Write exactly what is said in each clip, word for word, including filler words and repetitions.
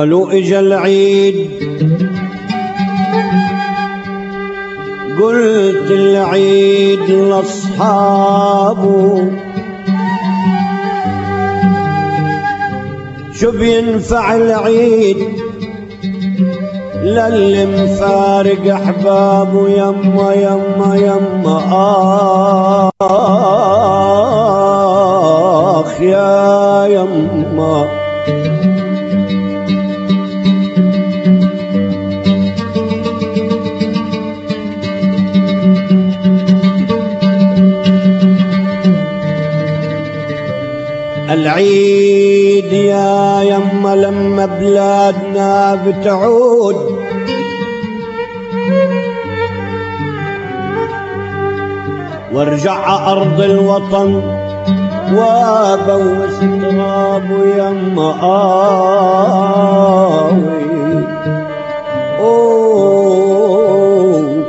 قالوا اجا العيد، قلت العيد لاصحابه شو بينفع العيد للي مفارق احبابه. يما يما يما اخ يا يما، العيد يا يما لما بلادنا بتعود وارجع أرض الوطن وابوس تراب يما آوي. أوه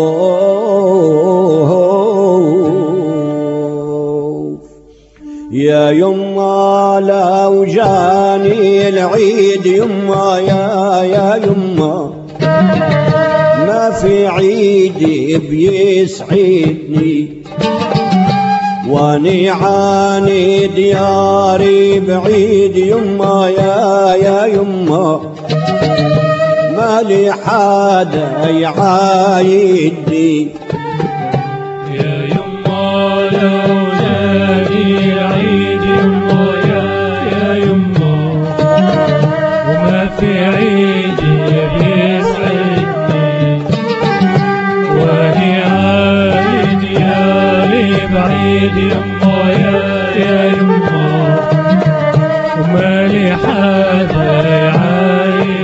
أوه يا يما لو جاني العيد يما يا يا يما ما في عيدي بيسعدني واني عاني دياري بعيد يما يا يا يما ما لي حدا يعايدني. يا يما لو جاني العيد يما يا يا يما وما في عيدي بيسعدني واني عايد دياري بعيد يما يا يا يما وما لي حدا يعايدني.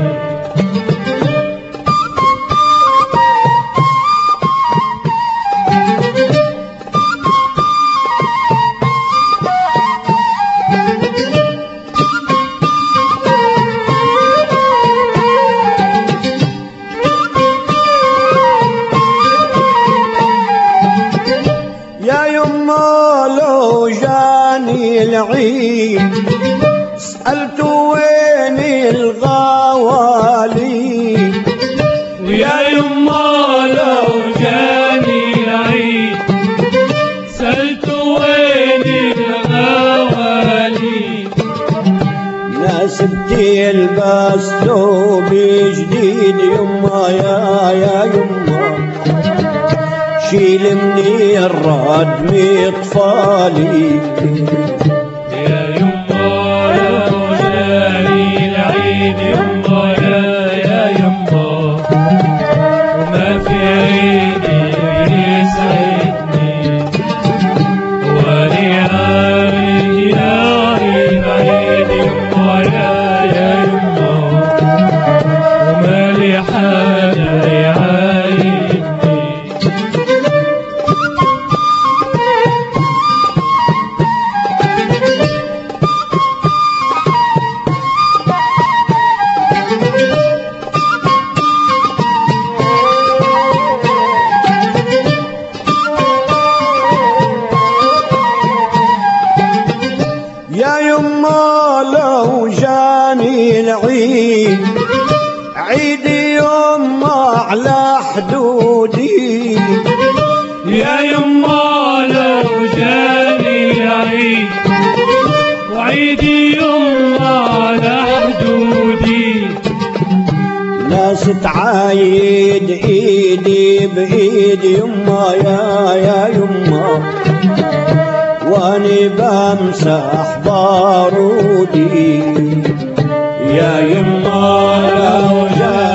العيد سألت وين الغوالي ويا يما لو جاني العيد سألت وين الغوالي ناسبتي الباس ثوبي جديد يما يا يا يما شيل مني الردم اطفالي. يا يما لو جاني العيد يما يا يا يما وما في عيدي يسعدني واني عايد دياري بعيد يما يا يا يما وما لي حدا يعايدني. يا يما لو جاني العيد عيدي يما على حدودي. يا يما لو جاني العيد وعيدي يما على حدودي ناس تعايد ايدي بايد يما يا يا يما واني بمسح بارودي. يا يما لو جاني